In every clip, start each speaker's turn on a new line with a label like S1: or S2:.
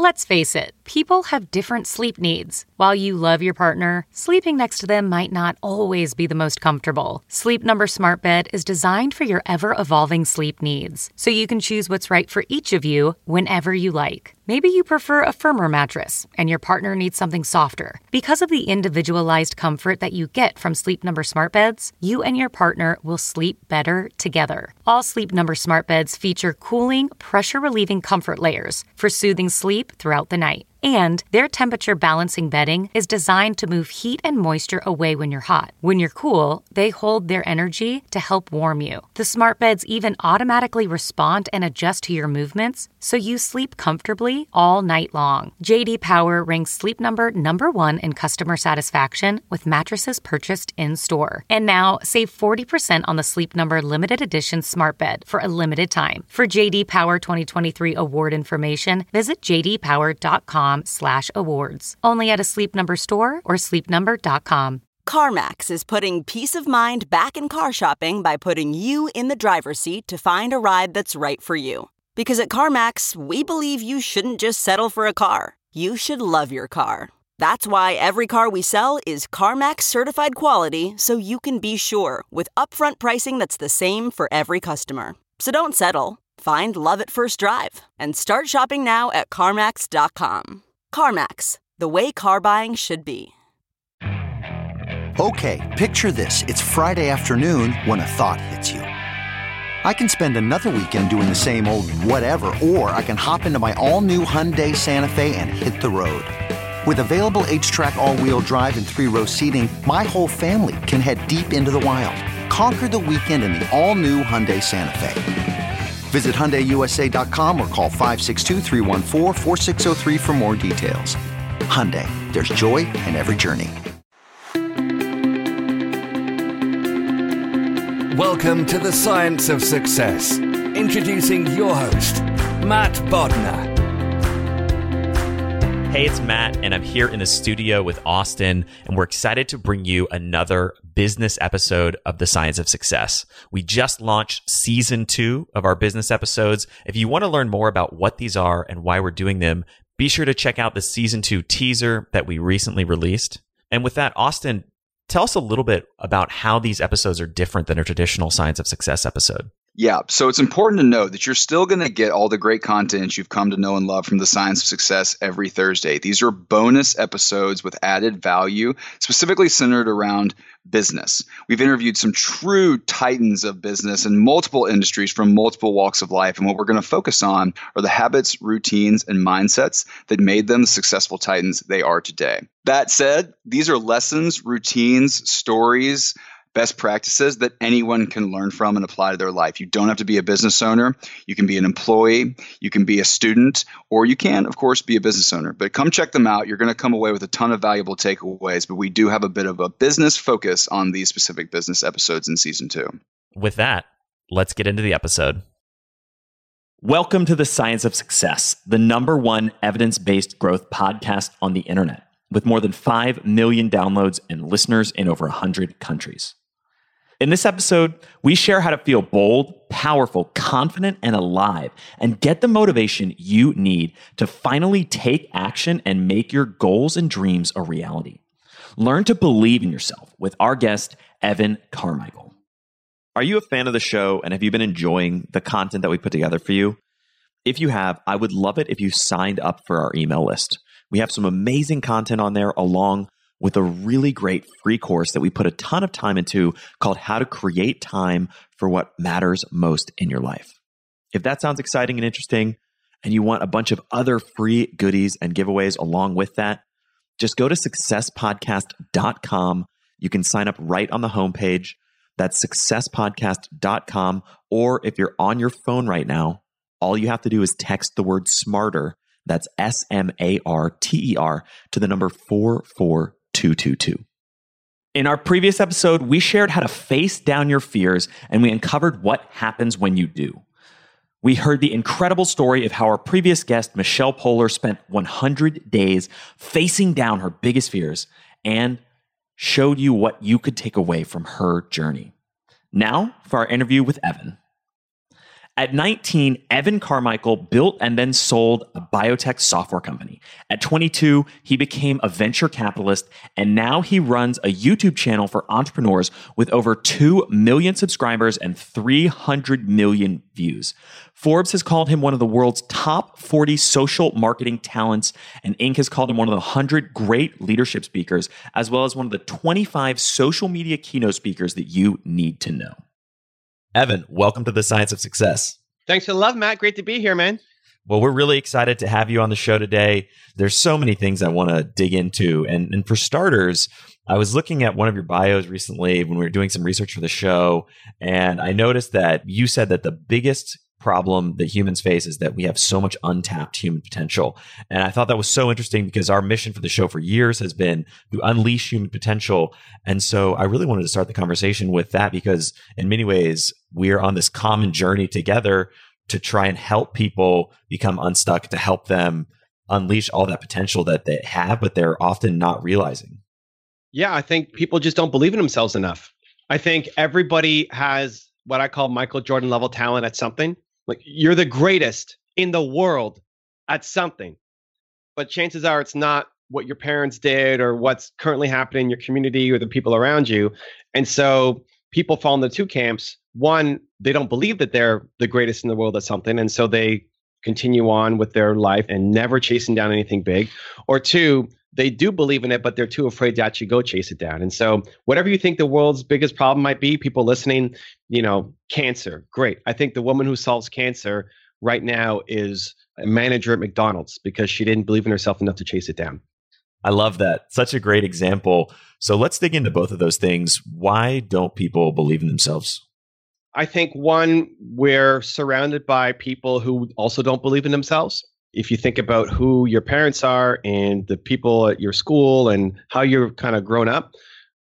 S1: Let's face it, people have different sleep needs. While you love your partner, sleeping next to them might not always be the most comfortable. Sleep Number Smart Bed is designed for your ever-evolving sleep needs, so you can choose what's right for each of you whenever you like. Maybe you prefer a firmer mattress, and your partner needs something softer. Because of the individualized comfort that you get from Sleep Number Smart Beds, you and your partner will sleep better together. All Sleep Number Smart Beds feature cooling, pressure-relieving comfort layers for soothing sleep throughout the night. And their temperature balancing bedding is designed to move heat and moisture away when you're hot. When you're cool, they hold their energy to help warm you. The smart beds even automatically respond and adjust to your movements, so you sleep comfortably all night long. J.D. Power ranks Sleep Number #1 in customer satisfaction with mattresses purchased in-store. And now, save 40% on the Sleep Number limited edition smart bed for a limited time. For J.D. Power 2023 award information, visit jdpower.com/awards. Only at a Sleep Number store or sleepnumber.com.
S2: CarMax is putting peace of mind back in car shopping by putting you in the driver's seat to find a ride that's right for you. Because at CarMax, we believe you shouldn't just settle for a car. You should love your car. That's why every car we sell is CarMax certified quality, so you can be sure with upfront pricing that's the same for every customer. So don't settle. Find love at first drive and start shopping now at CarMax.com. CarMax, the way car buying should be.
S3: Okay, picture this. It's Friday afternoon when a thought hits you. I can spend another weekend doing the same old whatever, or I can hop into my all-new Hyundai Santa Fe and hit the road. With available H-Track all-wheel drive and 3-row seating, my whole family can head deep into the wild. Conquer the weekend in the all-new Hyundai Santa Fe. Visit HyundaiUSA.com or call 562-314-4603 for more details. Hyundai, there's joy in every journey.
S4: Welcome to the Science of Success. Introducing your host, Matt Bodnar.
S5: Hey, it's Matt, and I'm here in the studio with Austin, and we're excited to bring you another business episode of The Science of Success. We just launched season 2 of our business episodes. If you want to learn more about what these are and why we're doing them, be sure to check out the season 2 teaser that we recently released. And with that, Austin, tell us a little bit about how these episodes are different than a traditional Science of Success episode.
S6: Yeah, so it's important to know that you're still going to get all the great content you've come to know and love from The Science of Success every Thursday. These are bonus episodes with added value, specifically centered around business. We've interviewed some true titans of business in multiple industries from multiple walks of life. And what we're going to focus on are the habits, routines, and mindsets that made them the successful titans they are today. That said, these are lessons, routines, stories, best practices that anyone can learn from and apply to their life. You don't have to be a business owner. You can be an employee, you can be a student, or you can, of course, be a business owner. But come check them out. You're going to come away with a ton of valuable takeaways, but we do have a bit of a business focus on these specific business episodes in season 2.
S5: With that, let's get into the episode. Welcome to The Science of Success, the #1 evidence-based growth podcast on the internet, with more than 5 million downloads and listeners in over 100 countries. In this episode, we share how to feel bold, powerful, confident, and alive, and get the motivation you need to finally take action and make your goals and dreams a reality. Learn to believe in yourself with our guest, Evan Carmichael. Are you a fan of the show, and have you been enjoying the content that we put together for you? If you have, I would love it if you signed up for our email list. We have some amazing content on there, along with a really great free course that we put a ton of time into called How to Create Time for What Matters Most in Your Life. If that sounds exciting and interesting, and you want a bunch of other free goodies and giveaways along with that, just go to successpodcast.com. You can sign up right on the homepage. That's successpodcast.com. Or if you're on your phone right now, all you have to do is text the word SMARTER. That's SMARTER to the number 44222. In our previous episode, we shared how to face down your fears, and we uncovered what happens when you do. We heard the incredible story of how our previous guest, Michelle Poehler, spent 100 days facing down her biggest fears and showed you what you could take away from her journey. Now for our interview with Evan. At 19, Evan Carmichael built and then sold a biotech software company. At 22, he became a venture capitalist, and now he runs a YouTube channel for entrepreneurs with over 2 million subscribers and 300 million views. Forbes has called him one of the world's top 40 social marketing talents, and Inc. has called him one of the 100 great leadership speakers, as well as one of the 25 social media keynote speakers that you need to know. Evan, welcome to the Science of Success.
S7: Thanks for the love, Matt. Great to be here, man.
S5: Well, we're really excited to have you on the show today. There's so many things I want to dig into. And for starters, I was looking at one of your bios recently when we were doing some research for the show, and I noticed that you said that the biggest problem that humans face is that we have so much untapped human potential. And I thought that was so interesting because our mission for the show for years has been to unleash human potential. And so I really wanted to start the conversation with that because in many ways, we are on this common journey together to try and help people become unstuck, to help them unleash all that potential that they have, but they're often not realizing.
S7: Yeah, I think people just don't believe in themselves enough. I think everybody has what I call Michael Jordan level talent at something. Like you're the greatest in the world at something, but chances are it's not what your parents did or what's currently happening in your community or the people around you. And so people fall into two camps. One, they don't believe that they're the greatest in the world at something. And so they continue on with their life and never chasing down anything big. Or two, they do believe in it, but they're too afraid to actually go chase it down. And so whatever you think the world's biggest problem might be, people listening, cancer, great. I think the woman who solves cancer right now is a manager at McDonald's because she didn't believe in herself enough to chase it down.
S5: I love that. Such a great example. So let's dig into both of those things. Why don't people believe in themselves?
S7: I think one, we're surrounded by people who also don't believe in themselves. If you think about who your parents are and the people at your school and how you're kind of grown up,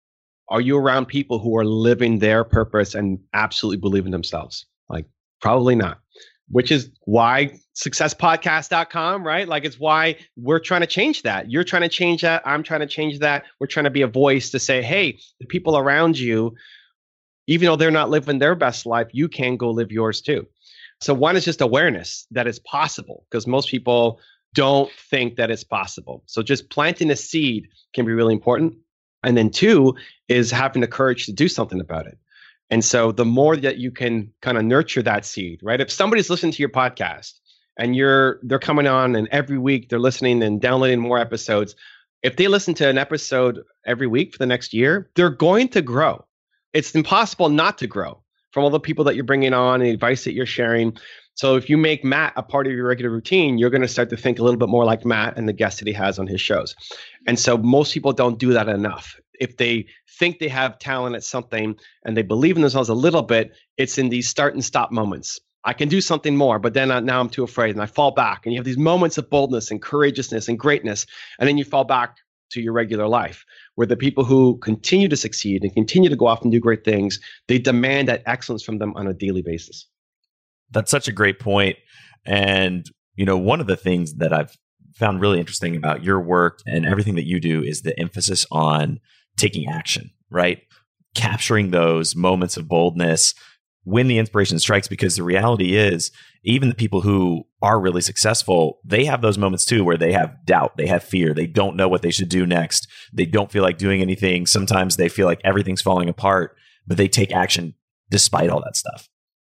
S7: are you around people who are living their purpose and absolutely believe in themselves? Like, probably not, which is why successpodcast.com, right? Like, it's why we're trying to change that. You're trying to change that. I'm trying to change that. We're trying to be a voice to say, hey, the people around you, even though they're not living their best life, you can go live yours too. So one is just awareness that it's possible because most people don't think that it's possible. So just planting a seed can be really important. And then two is having the courage to do something about it. And so the more that you can kind of nurture that seed, right? If somebody's listening to your podcast and they're coming on and every week they're listening and downloading more episodes, if they listen to an episode every week for the next year, they're going to grow. It's impossible not to grow from all the people that you're bringing on and the advice that you're sharing. So if you make Matt a part of your regular routine, you're going to start to think a little bit more like Matt and the guests that he has on his shows. And so most people don't do that enough. If they think they have talent at something and they believe in themselves a little bit, it's in these start and stop moments. I can do something more, but then now I'm too afraid and I fall back. And you have these moments of boldness and courageousness and greatness. And then you fall back to your regular life, where the people who continue to succeed and continue to go off and do great things, they demand that excellence from them on a daily basis.
S5: That's such a great point. And, one of the things that I've found really interesting about your work and everything that you do is the emphasis on taking action, right? Capturing those moments of boldness when the inspiration strikes, because the reality is even the people who are really successful, they have those moments too where they have doubt, they have fear, they don't know what they should do next. They don't feel like doing anything. Sometimes they feel like everything's falling apart, but they take action despite all that stuff.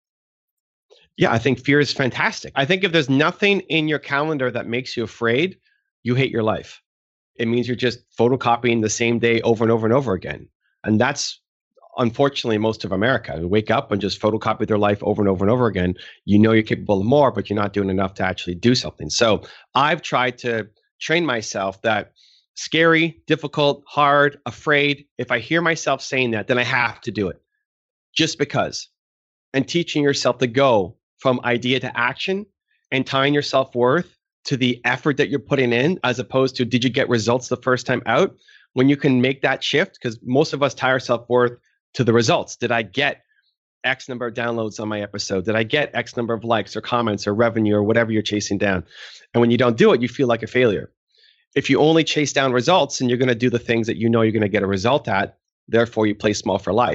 S7: Yeah, I think fear is fantastic. I think if there's nothing in your calendar that makes you afraid, you hate your life. It means you're just photocopying the same day over and over and over again. And that's unfortunately most of America. They wake up and just photocopy their life over and over and over again. You know you're capable of more, but you're not doing enough to actually do something. So I've tried to train myself that scary, difficult, hard, afraid, if I hear myself saying that, then I have to do it just because. And teaching yourself to go from idea to action and tying your self-worth to the effort that you're putting in, as opposed to did you get results the first time out? When you can make that shift, because most of us tie our self-worth to the results. Did I get X number of downloads on my episode? Did I get X number of likes or comments or revenue or whatever you're chasing down? And when you don't do it, you feel like a failure. If you only chase down results and you're going to do the things that you know you're going to get a result at, therefore you play small for life.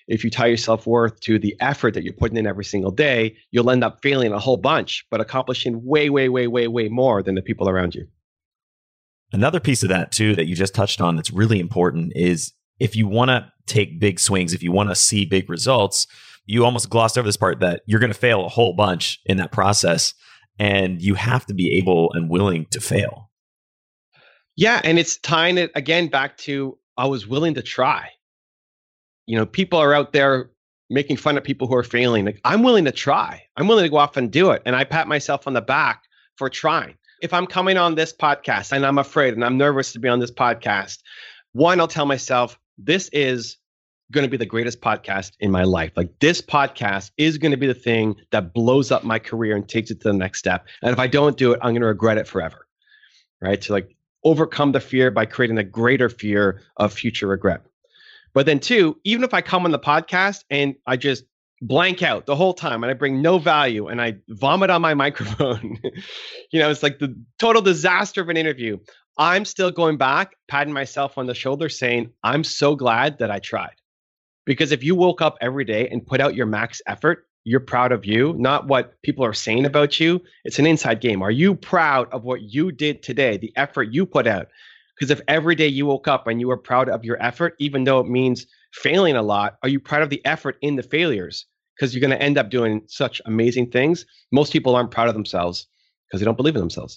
S7: if you tie your self-worth to the effort that you're putting in every single day, you'll end up failing a whole bunch, but accomplishing way, way, way, way, way more than the people around you.
S5: Another piece of that too that you just touched on that's really important is if you want to take big swings, if you want to see big results, you almost glossed over this part that you're going to fail a whole bunch in that process, and you have to be able and willing to fail.
S7: Yeah, and it's tying it again back to I was willing to try. You know, people are out there making fun of people who are failing. Like, I'm willing to try. I'm willing to go off and do it. And I pat myself on the back for trying. If I'm coming on this podcast and I'm afraid and I'm nervous to be on this podcast, one, I'll tell myself, this is going to be the greatest podcast in my life. Like, this podcast is going to be the thing that blows up my career and takes it to the next step. And if I don't do it, I'm going to regret it forever. Right? To like overcome the fear by creating a greater fear of future regret. But then two, even if I come on the podcast and I just blank out the whole time and I bring no value and I vomit on my microphone, you know, it's like the total disaster of an interview. I'm still going back, patting myself on the shoulder saying, I'm so glad that I tried. Because if you woke up every day and put out your max effort, you're proud of you, not what people are saying about you. It's an inside game. Are you proud of what you did today, the effort you put out? Because if every day you woke up and you were proud of your effort, even though it means failing a lot, are you proud of the effort in the failures? Because you're going to end up doing such amazing things. Most people aren't proud of themselves because they don't believe in themselves.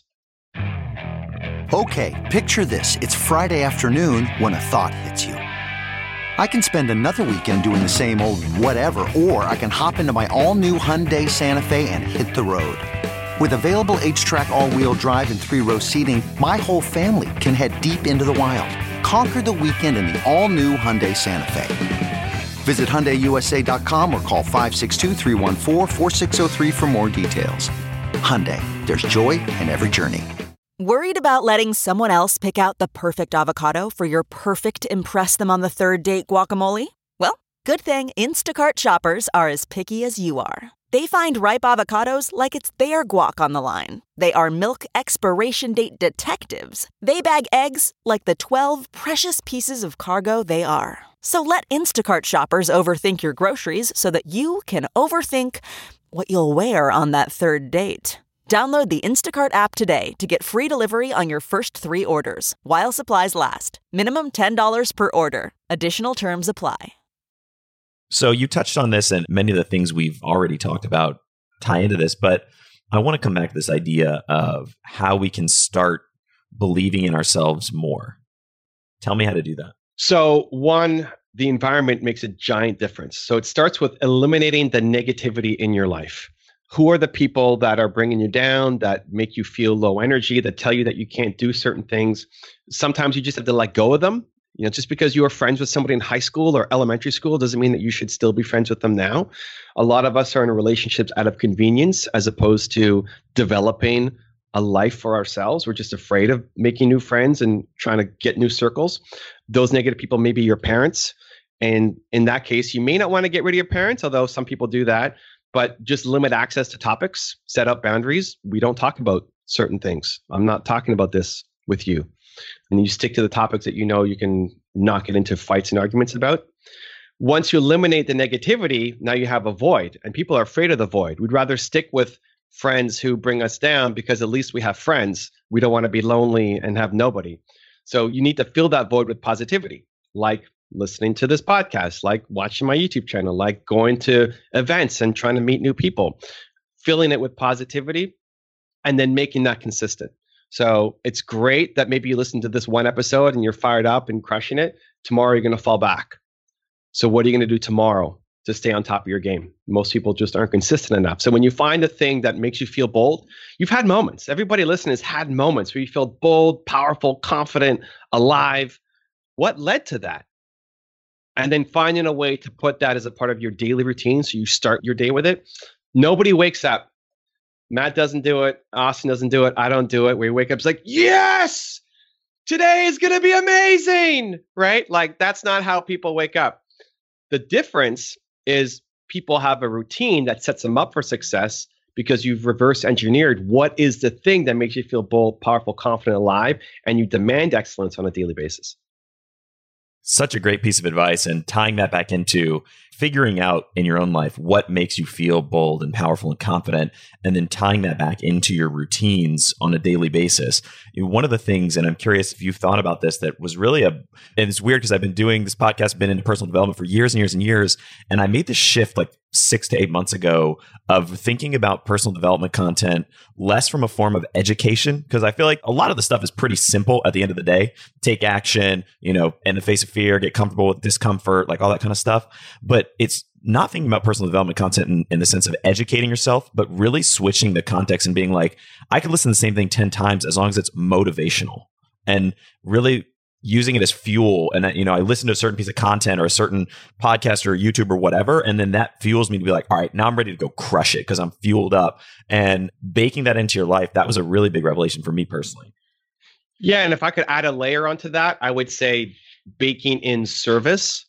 S3: Okay, picture this. It's Friday afternoon when a thought hits you. I can spend another weekend doing the same old whatever, or I can hop into my all-new Hyundai Santa Fe and hit the road. With available H-Track all-wheel drive and 3-row seating, my whole family can head deep into the wild. Conquer the weekend in the all-new Hyundai Santa Fe. Visit HyundaiUSA.com or call 562-314-4603 for more details. Hyundai, there's joy in every journey.
S2: Worried about letting someone else pick out the perfect avocado for your perfect impress-them-on-the-third-date guacamole? Well, good thing Instacart shoppers are as picky as you are. They find ripe avocados like it's their guac on the line. They are milk expiration date detectives. They bag eggs like the 12 precious pieces of cargo they are. So let Instacart shoppers overthink your groceries so that you can overthink what you'll wear on that third date. Download the Instacart app today to get free delivery on your first 3 orders, while supplies last. Minimum $10 per order. Additional terms apply.
S5: So you touched on this, and many of the things we've already talked about tie into this, but I want to come back to this idea of how we can start believing in ourselves more. Tell me how to do that.
S7: So one, the environment makes a giant difference. So it starts with eliminating the negativity in your life. Who are the people that are bringing you down, that make you feel low energy, that tell you that you can't do certain things? Sometimes you just have to let go of them. You know, just because you were friends with somebody in high school or elementary school doesn't mean that you should still be friends with them now. A lot of us are in relationships out of convenience as opposed to developing a life for ourselves. We're just afraid of making new friends and trying to get new circles. Those negative people may be your parents. And in that case, you may not want to get rid of your parents, although some people do that, but just limit access to topics, set up boundaries. We don't talk about certain things. I'm not talking about this with you. And you stick to the topics that you know you can not get into fights and arguments about. Once you eliminate the negativity, now you have a void, and people are afraid of the void. We'd rather stick with friends who bring us down because at least we have friends. We don't want to be lonely and have nobody. So you need to fill that void with positivity, like listening to this podcast, like watching my YouTube channel, like going to events and trying to meet new people, filling it with positivity, and then making that consistent. So it's great that maybe you listen to this one episode and you're fired up and crushing it. Tomorrow you're going to fall back. So what are you going to do tomorrow to stay on top of your game? Most people just aren't consistent enough. So when you find a thing that makes you feel bold, you've had moments. Everybody listening has had moments where you feel bold, powerful, confident, alive. What led to that? And then finding a way to put that as a part of your daily routine so you start your day with it. Nobody wakes up. Matt doesn't do it. Austin doesn't do it. I don't do it. We wake up, it's like, yes, today is going to be amazing, right? Like, that's not how people wake up. The difference is people have a routine that sets them up for success because you've reverse engineered what is the thing that makes you feel bold, powerful, confident, alive, and you demand excellence on a daily basis.
S5: Such a great piece of advice, and tying that back into figuring out in your own life what makes you feel bold and powerful and confident, and then tying that back into your routines on a daily basis. One of the things, and I'm curious if you've thought about this, that was really and it's weird because I've been doing this podcast, been into personal development for years and years and years. And I made this shift like 6 to 8 months ago of thinking about personal development content less from a form of education, because I feel like a lot of the stuff is pretty simple at the end of the day. Take action, in the face of fear, get comfortable with discomfort, like all that kind of stuff. But it's not thinking about personal development content in the sense of educating yourself, but really switching the context and being like, I could listen to the same thing 10 times as long as it's motivational, and really using it as fuel. And I listen to a certain piece of content or a certain podcast or YouTube or whatever, and then that fuels me to be like, all right, now I'm ready to go crush it because I'm fueled up. And baking that into your life, that was a really big revelation for me personally.
S7: Yeah, and if I could add a layer onto that, I would say baking in service,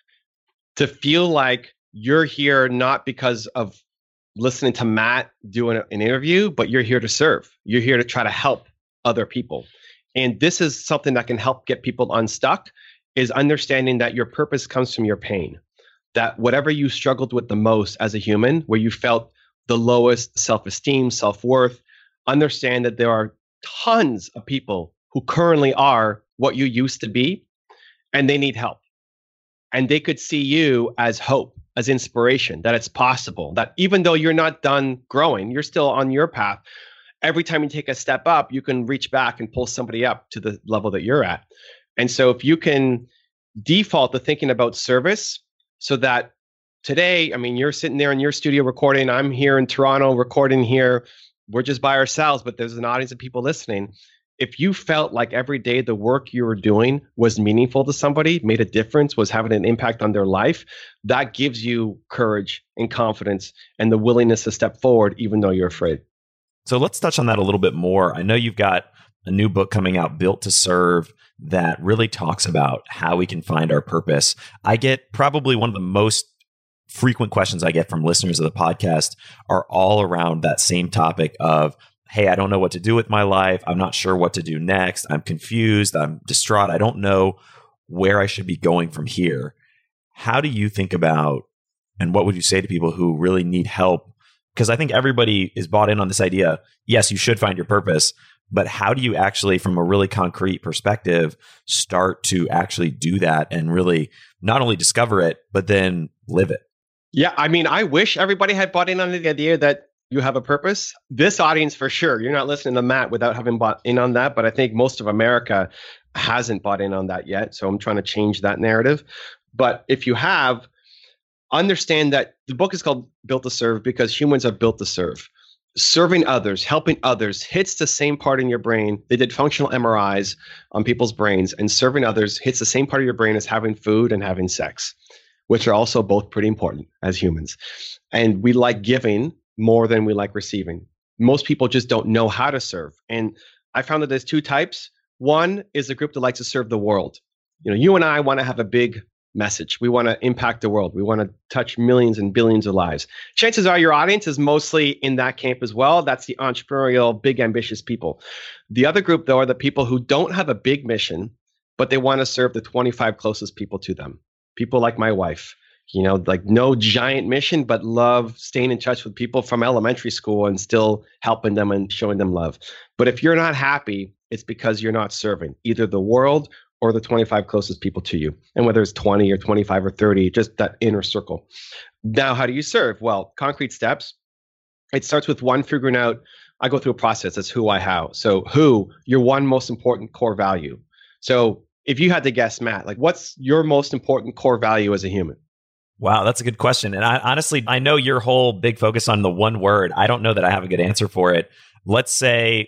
S7: to feel like you're here not because of listening to Matt doing an interview, but you're here to serve. You're here to try to help other people. And this is something that can help get people unstuck, is understanding that your purpose comes from your pain. That whatever you struggled with the most as a human, where you felt the lowest self-esteem, self-worth, understand that there are tons of people who currently are what you used to be, and they need help. And they could see you as hope, as inspiration, that it's possible, that even though you're not done growing, you're still on your path. Every time you take a step up, you can reach back and pull somebody up to the level that you're at. And so if you can default to thinking about service, so that today, you're sitting there in your studio recording, I'm here in Toronto recording here, we're just by ourselves, but there's an audience of people listening. If you felt like every day the work you were doing was meaningful to somebody, made a difference, was having an impact on their life, that gives you courage and confidence and the willingness to step forward, even though you're afraid.
S5: So let's touch on that a little bit more. I know you've got a new book coming out, Built to Serve, that really talks about how we can find our purpose. I get probably one of the most frequent questions I get from listeners of the podcast are all around that same topic of, hey, I don't know what to do with my life. I'm not sure what to do next. I'm confused. I'm distraught. I don't know where I should be going from here. How do you think about, and what would you say to people who really need help? Because I think everybody is bought in on this idea. Yes, you should find your purpose, but how do you actually, from a really concrete perspective, start to actually do that and really not only discover it, but then live it?
S7: Yeah, I wish everybody had bought in on the idea that you have a purpose. This audience, for sure, you're not listening to Matt without having bought in on that, but I think most of America hasn't bought in on that yet. So I'm trying to change that narrative. But if you have, understand that the book is called Built to Serve because humans are built to serve. Serving others, helping others hits the same part in your brain. They did functional MRIs on people's brains, and serving others hits the same part of your brain as having food and having sex, which are also both pretty important as humans. And we like giving more than we like receiving. Most people just don't know how to serve. And I found that there's two types. One is a group that likes to serve the world. You and I want to have a big message. We want to impact the world. We want to touch millions and billions of lives. Chances are your audience is mostly in that camp as well. That's the entrepreneurial, big, ambitious people. The other group, though, are the people who don't have a big mission, but they want to serve the 25 closest people to them. People like my wife, like no giant mission, but love staying in touch with people from elementary school and still helping them and showing them love. But if you're not happy, it's because you're not serving either the world or the 25 closest people to you. And whether it's 20 or 25 or 30, just that inner circle. Now, how do you serve? Well, concrete steps. It starts with one, figuring out, I go through a process. That's who, I, how. So who, your one most important core value. So if you had to guess, Matt, like what's your most important core value as a human?
S5: Wow, that's a good question. And I know your whole big focus on the one word. I don't know that I have a good answer for it. Let's say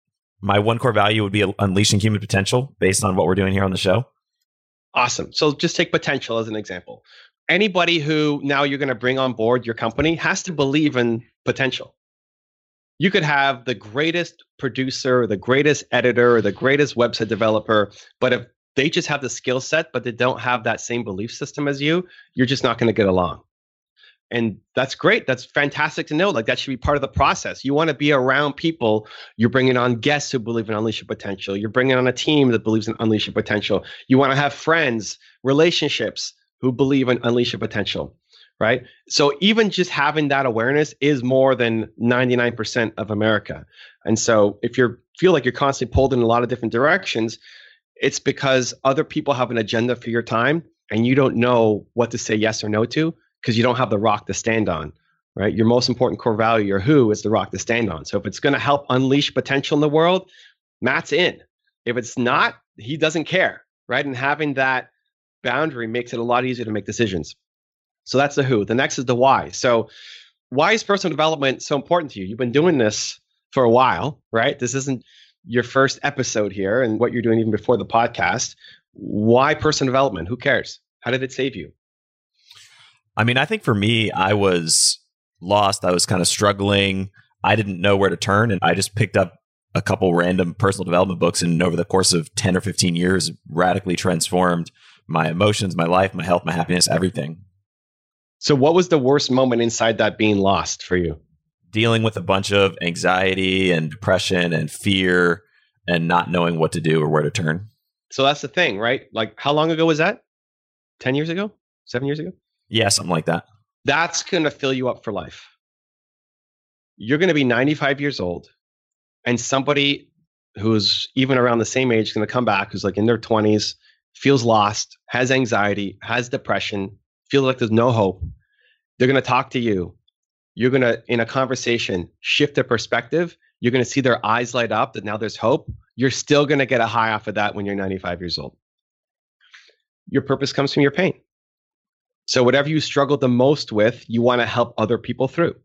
S5: my one core value would be unleashing human potential based on what we're doing here on the show.
S7: Awesome. So just take potential as an example. Anybody who now you're going to bring on board your company has to believe in potential. You could have the greatest producer, the greatest editor, the greatest website developer, but if they just have the skill set, but they don't have that same belief system as you, you're just not going to get along. And that's great. That's fantastic to know. Like that should be part of the process. You want to be around people. You're bringing on guests who believe in unleash your potential. You're bringing on a team that believes in unleash your potential. You want to have friends, relationships who believe in unleash your potential. right? So even just having that awareness is more than 99% of America. And so if you feel like you're constantly pulled in a lot of different directions, it's because other people have an agenda for your time and you don't know what to say yes or no to because you don't have the rock to stand on, right? Your most important core value, your who, is the rock to stand on. So if it's going to help unleash potential in the world, Matt's in. If it's not, he doesn't care, right? And having that boundary makes it a lot easier to make decisions. So that's the who. The next is the why. So why is personal development so important to you? You've been doing this for a while, right? This isn't your first episode here and what you're doing even before the podcast. Why personal development? Who cares? How did it save you?
S5: I mean, I think for me, I was lost. I was kind of struggling. I didn't know where to turn. And I just picked up a couple random personal development books. And over the course of 10 or 15 years, radically transformed my emotions, my life, my health, my happiness, everything.
S7: So what was the worst moment inside that being lost for you?
S5: Dealing with a bunch of anxiety and depression and fear and not knowing what to do or where to turn.
S7: So that's the thing, right? Like, how long ago was that? 10 years ago? 7 years ago?
S5: Yeah, something like that.
S7: That's going to fill you up for life. You're going to be 95 years old, and somebody who's even around the same age is going to come back, who's like in their 20s, feels lost, has anxiety, has depression, feels like there's no hope. They're going to talk to you. You're going to, in a conversation, shift their perspective. You're going to see their eyes light up that now there's hope. You're still going to get a high off of that when you're 95 years old. Your purpose comes from your pain. So whatever you struggle the most with, you want to help other people through.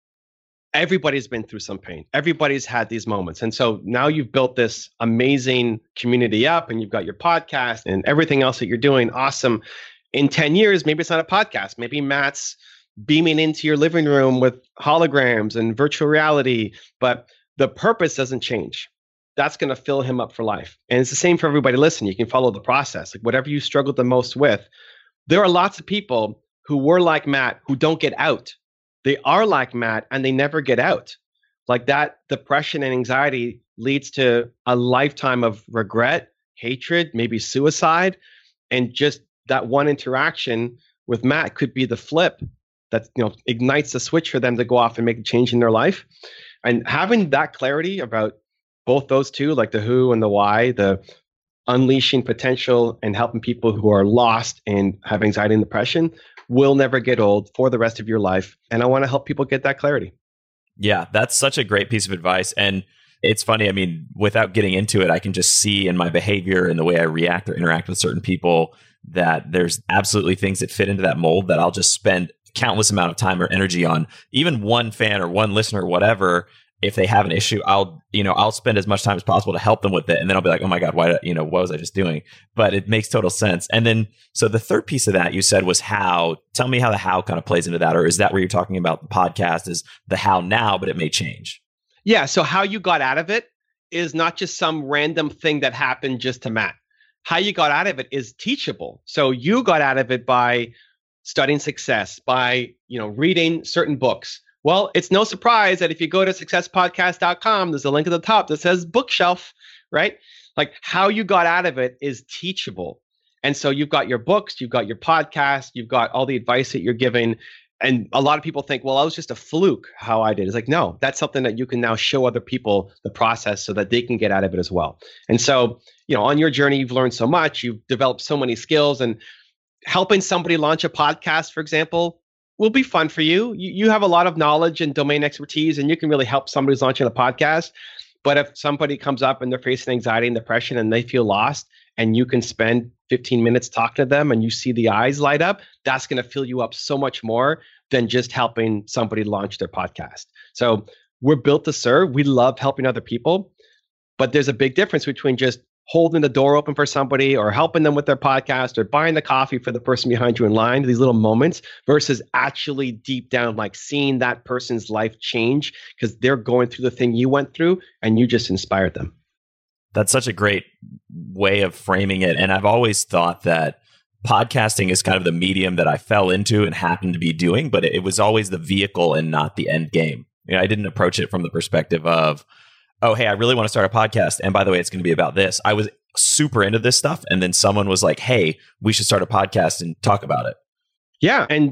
S7: Everybody's been through some pain. Everybody's had these moments. And so now you've built this amazing community up and you've got your podcast and everything else that you're doing. Awesome. In 10 years, maybe it's not a podcast. Maybe Matt's beaming into your living room with holograms and virtual reality, but the purpose doesn't change. That's going to fill him up for life. And it's the same for everybody listening. You can follow the process. Like whatever you struggled the most with, there are lots of people who were like Matt who don't get out. They are like Matt and they never get out. Like that depression and anxiety leads to a lifetime of regret, hatred, maybe suicide. And just that one interaction with Matt could be the flip that ignites the switch for them to go off and make a change in their life. And having that clarity about both those two, like the who and the why, the unleashing potential and helping people who are lost and have anxiety and depression, will never get old for the rest of your life. And I want to help people get that clarity.
S5: Yeah, that's such a great piece of advice. And it's funny. I mean, without getting into it, I can just see in my behavior and the way I react or interact with certain people that there's absolutely things that fit into that mold that I'll just spend countless amount of time or energy on. Even one fan or one listener or whatever, if they have an issue, I'll spend as much time as possible to help them with it. And then I'll be like, oh my God, what was I just doing? But it makes total sense. And then, so the third piece of that you said was how. Tell me how the how kind of plays into that. Or is that where you're talking about the podcast is the how now, but it may change?
S7: Yeah. So how you got out of it is not just some random thing that happened just to Matt. How you got out of it is teachable. So you got out of it by studying success, by reading certain books. Well, it's no surprise that if you go to successpodcast.com, there's a link at the top that says bookshelf, right? Like how you got out of it is teachable. And so you've got your books, you've got your podcast, you've got all the advice that you're giving. And a lot of people think, well, that was just a fluke how I did. It's like, no, that's something that you can now show other people the process so that they can get out of it as well. And so, on your journey, you've learned so much, you've developed so many skills, and helping somebody launch a podcast, for example, will be fun for you. You have a lot of knowledge and domain expertise, and you can really help somebody who's launching a podcast. But if somebody comes up and they're facing anxiety and depression and they feel lost, and you can spend 15 minutes talking to them and you see the eyes light up, that's going to fill you up so much more than just helping somebody launch their podcast. So we're built to serve. We love helping other people, but there's a big difference between just holding the door open for somebody or helping them with their podcast or buying the coffee for the person behind you in line, these little moments, versus actually deep down, like seeing that person's life change because they're going through the thing you went through and you just inspired them.
S5: That's such a great way of framing it. And I've always thought that podcasting is kind of the medium that I fell into and happened to be doing, but it was always the vehicle and not the end game. I didn't approach it from the perspective of, oh, hey, I really want to start a podcast. And by the way, it's going to be about this. I was super into this stuff. And then someone was like, hey, we should start a podcast and talk about it.
S7: Yeah. And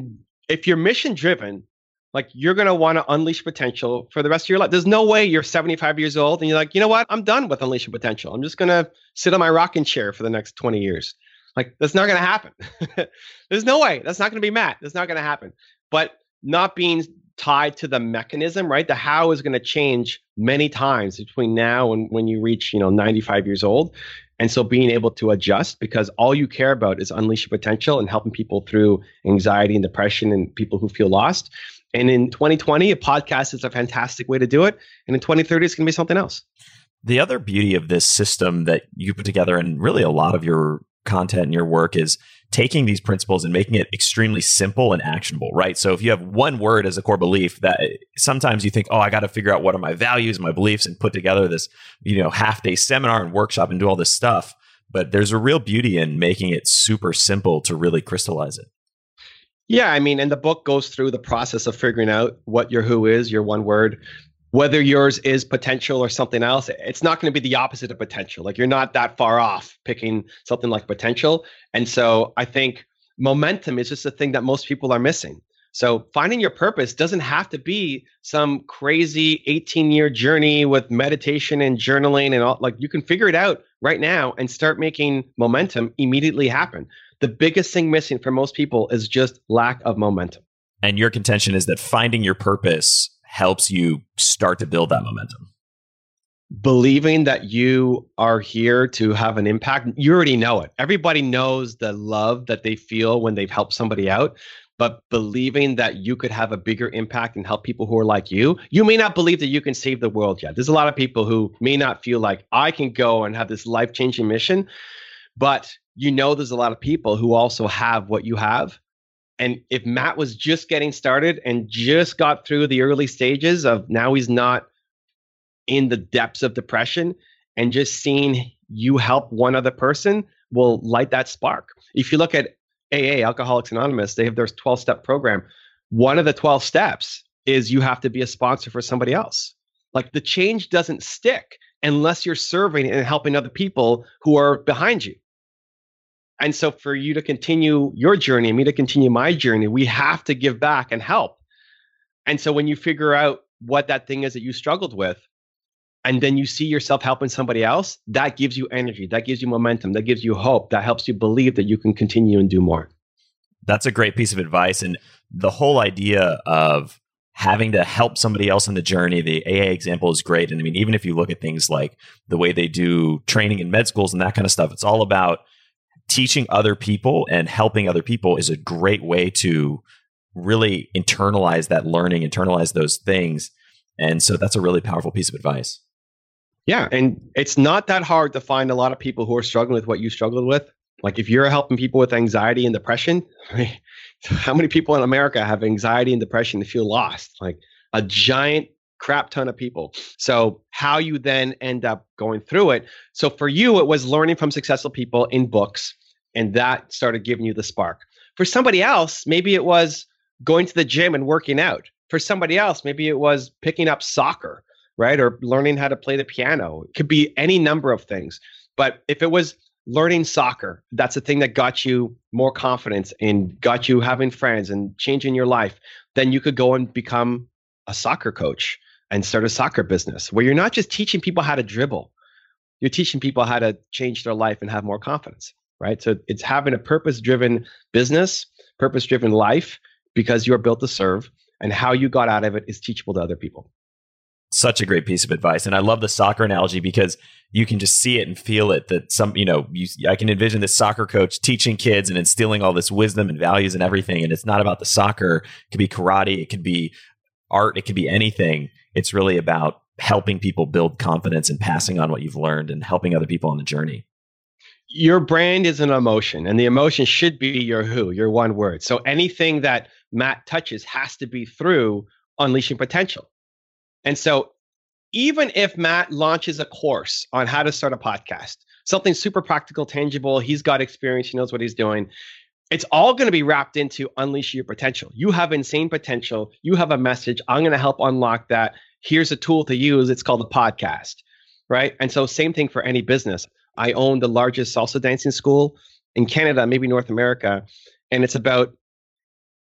S7: if you're mission driven, like you're going to want to unleash potential for the rest of your life. There's no way you're 75 years old and you're like, you know what? I'm done with unleashing potential. I'm just going to sit on my rocking chair for the next 20 years. Like that's not going to happen. There's no way. That's not going to be Matt. That's not going to happen. But not being tied to the mechanism, right? The how is going to change many times between now and when you reach, 95 years old. And so being able to adjust, because all you care about is unleashing potential and helping people through anxiety and depression and people who feel lost. And in 2020, a podcast is a fantastic way to do it. And in 2030, it's going to be something else.
S5: The other beauty of this system that you put together, and really a lot of your content and your work, is taking these principles and making it extremely simple and actionable, right? So if you have one word as a core belief, that sometimes you think, oh, I got to figure out what are my values, my beliefs, and put together this, half-day seminar and workshop and do all this stuff. But there's a real beauty in making it super simple to really crystallize it.
S7: Yeah, I mean, and the book goes through the process of figuring out what your who is, your one word, whether yours is potential or something else. It's not going to be the opposite of potential. Like you're not that far off picking something like potential. And so I think momentum is just a thing that most people are missing. So finding your purpose doesn't have to be some crazy 18-year journey with meditation and journaling and all. Like you can figure it out right now and start making momentum immediately happen. The biggest thing missing for most people is just lack of momentum.
S5: And your contention is that finding your purpose helps you start to build that momentum.
S7: Believing that you are here to have an impact. You already know it. Everybody knows the love that they feel when they've helped somebody out. But believing that you could have a bigger impact and help people who are like you. You may not believe that you can save the world yet. There's a lot of people who may not feel like I can go and have this life-changing mission. But there's a lot of people who also have what you have. And if Matt was just getting started and just got through the early stages of now he's not in the depths of depression, and just seeing you help one other person will light that spark. If you look at AA, Alcoholics Anonymous, they have their 12-step program. One of the 12 steps is you have to be a sponsor for somebody else. Like the change doesn't stick unless you're serving and helping other people who are behind you. And so for you to continue your journey and me to continue my journey, we have to give back and help. And so when you figure out what that thing is that you struggled with, and then you see yourself helping somebody else, that gives you energy, that gives you momentum, that gives you hope, that helps you believe that you can continue and do more.
S5: That's a great piece of advice. And the whole idea of having to help somebody else in the journey, the AA example is great. And I mean, even if you look at things like the way they do training in med schools and that kind of stuff, it's all about teaching other people, and helping other people is a great way to really internalize that learning, internalize those things. And so that's a really powerful piece of advice.
S7: Yeah. And it's not that hard to find a lot of people who are struggling with what you struggled with. Like if you're helping people with anxiety and depression, how many people in America have anxiety and depression and feel lost? Like a giant crap ton of people. So how you then end up going through it. So for you, it was learning from successful people in books, and that started giving you the spark. For somebody else, maybe it was going to the gym and working out. For somebody else, maybe it was picking up soccer, right? Or learning how to play the piano. It could be any number of things. But if it was learning soccer, that's the thing that got you more confidence and got you having friends and changing your life, then you could go and become a soccer coach and start a soccer business where you're not just teaching people how to dribble. You're teaching people how to change their life and have more confidence, right? So it's having a purpose-driven business, purpose-driven life, because you're built to serve, and how you got out of it is teachable to other people.
S5: Such a great piece of advice. And I love the soccer analogy because you can just see it and feel it, that I can envision this soccer coach teaching kids and instilling all this wisdom and values and everything. And it's not about the soccer. It could be karate. It could be art. It could be anything. It's really about helping people build confidence and passing on what you've learned and helping other people on the journey.
S7: Your brand is an emotion, and the emotion should be your who, your one word. So anything that Matt touches has to be through unleashing potential. And so even if Matt launches a course on how to start a podcast, something super practical, tangible, he's got experience, he knows what he's doing, it's all going to be wrapped into unleash your potential. You have insane potential. You have a message. I'm going to help unlock that. Here's a tool to use. It's called a podcast, right? And so same thing for any business. I own the largest salsa dancing school in Canada, maybe North America. And it's about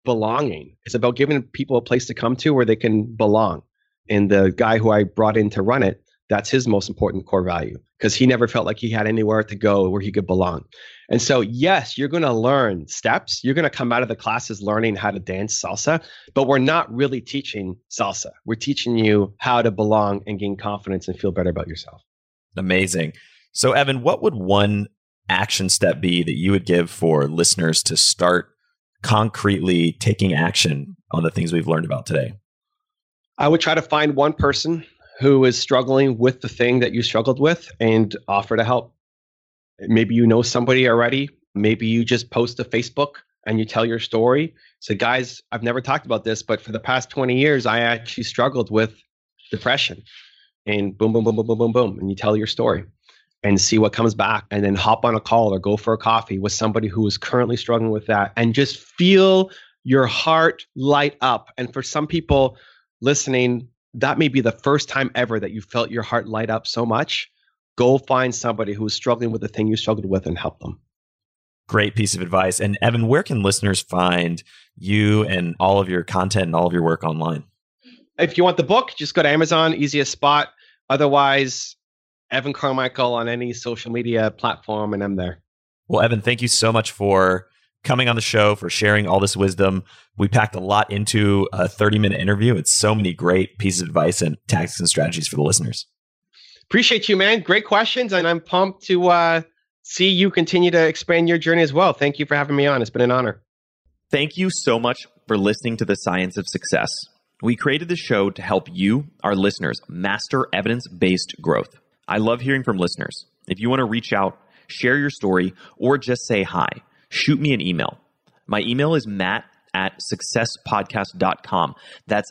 S7: belonging. It's about giving people a place to come to where they can belong. And the guy who I brought in to run it, that's his most important core value, because he never felt like he had anywhere to go where he could belong. And so, yes, you're going to learn steps. You're going to come out of the classes learning how to dance salsa, but we're not really teaching salsa. We're teaching you how to belong and gain confidence and feel better about yourself.
S5: Amazing. So, Evan, what would one action step be that you would give for listeners to start concretely taking action on the things we've learned about today?
S7: I would try to find one person who is struggling with the thing that you struggled with and offer to help. Maybe you know somebody already. Maybe you just post to Facebook and you tell your story. Say, guys, I've never talked about this, but for the past 20 years, I actually struggled with depression. And boom, boom, boom, boom, boom, boom, boom. And you tell your story and see what comes back, and then hop on a call or go for a coffee with somebody who is currently struggling with that, and just feel your heart light up. And for some people listening, that may be the first time ever that you felt your heart light up so much. Go find somebody who is struggling with the thing you struggled with and help them.
S5: Great piece of advice. And Evan, where can listeners find you and all of your content and all of your work online?
S7: If you want the book, just go to Amazon, easiest spot. Otherwise, Evan Carmichael on any social media platform, and I'm there.
S5: Well, Evan, thank you so much for coming on the show, for sharing all this wisdom. We packed a lot into a 30-minute interview. It's so many great pieces of advice and tactics and strategies for the listeners.
S7: Appreciate you, man. Great questions. And I'm pumped to see you continue to expand your journey as well. Thank you for having me on. It's been an honor.
S5: Thank you so much for listening to The Science of Success. We created this show to help you, our listeners, master evidence-based growth. I love hearing from listeners. If you want to reach out, share your story, or just say hi, shoot me an email. My email is matt@successpodcast.com. That's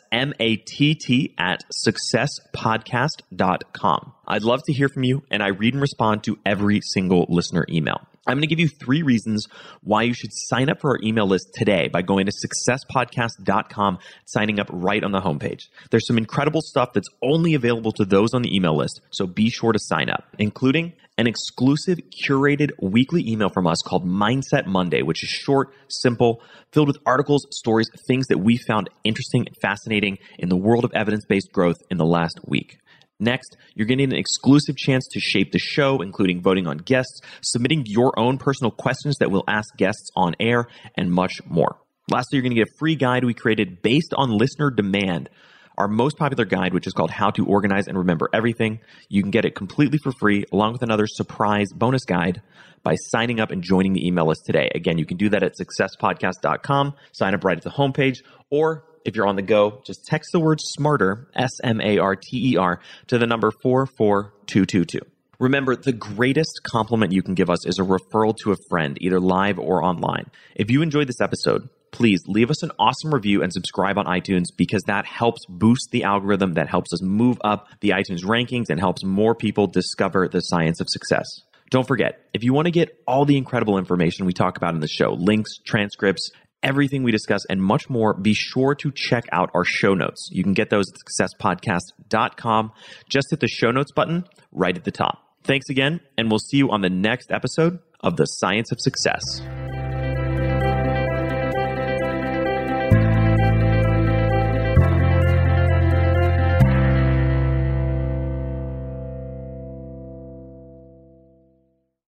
S5: matt@successpodcast.com. I'd love to hear from you, and I read and respond to every single listener email. I'm going to give you 3 reasons why you should sign up for our email list today by going to successpodcast.com, signing up right on the homepage. There's some incredible stuff that's only available to those on the email list, so be sure to sign up, including an exclusive curated weekly email from us called Mindset Monday, which is short, simple, filled with articles, stories, things that we found interesting and fascinating in the world of evidence-based growth in the last week. Next, you're getting an exclusive chance to shape the show, including voting on guests, submitting your own personal questions that we'll ask guests on air, and much more. Lastly, you're going to get a free guide we created based on listener demand, our most popular guide, which is called How to Organize and Remember Everything. You can get it completely for free, along with another surprise bonus guide by signing up and joining the email list today. Again, you can do that at successpodcast.com, sign up right at the homepage, or if you're on the go, just text the word SMARTER, SMARTER, to the number 44222. Remember, the greatest compliment you can give us is a referral to a friend, either live or online. If you enjoyed this episode, please leave us an awesome review and subscribe on iTunes, because that helps boost the algorithm, that helps us move up the iTunes rankings and helps more people discover the science of success. Don't forget, if you want to get all the incredible information we talk about in the show, links, transcripts, everything we discuss, and much more, be sure to check out our show notes. You can get those at successpodcast.com. Just hit the show notes button right at the top. Thanks again, and we'll see you on the next episode of The Science of Success.